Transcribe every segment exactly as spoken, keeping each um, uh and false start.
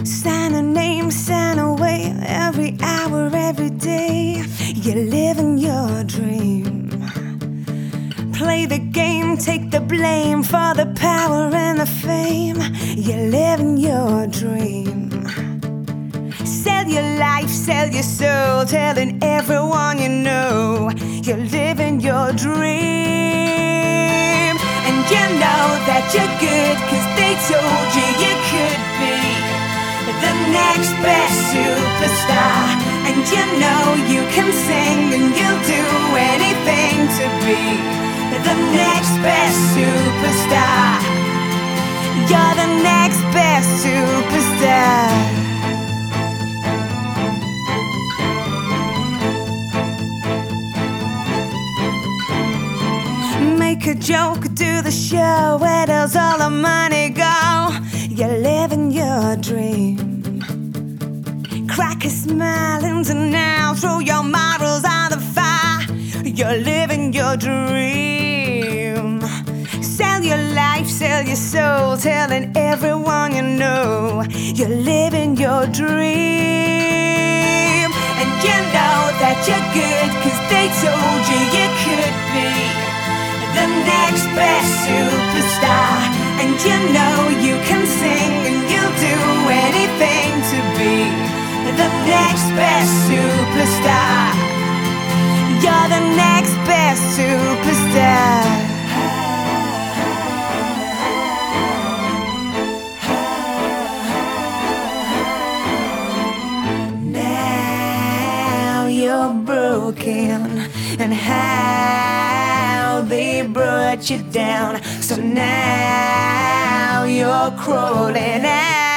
Sign a name, sign away, every hour, every day. You're living your dream. Play the game, take the blame for the power and the fame. You're living your dream. Sell your life, sell your soul, telling everyone you know you're living your dream. And you know that you're good, cause they told you you could be the next best superstar. And you know you can sing and you'll do anything to be the next best superstar. You're the next best superstar. Make a joke, do the show, where does all the money go? You're living your dream. Crack a smile into now, throw your morals on the fire. You're living your dream. Sell your life, sell your soul, telling everyone you know you're living your dream. And you know that you're good, cause they told you you could be the next best superstar. And you know you can sing and you'll do anything to be the next best superstar. You're the next best superstar. Now you're broken, and how they brought you down. So now you're crawling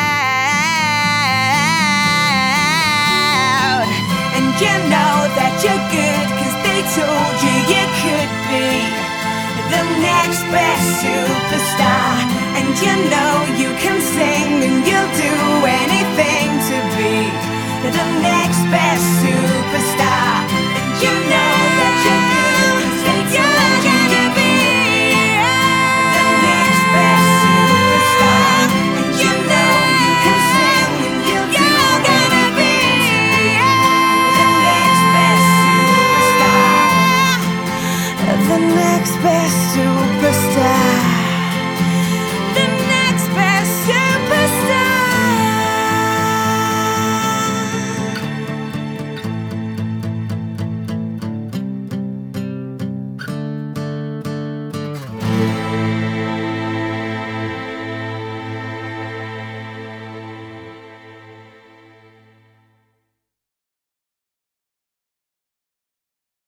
out. And you know that you're good, cause they told you you could be the next best superstar. And you know you can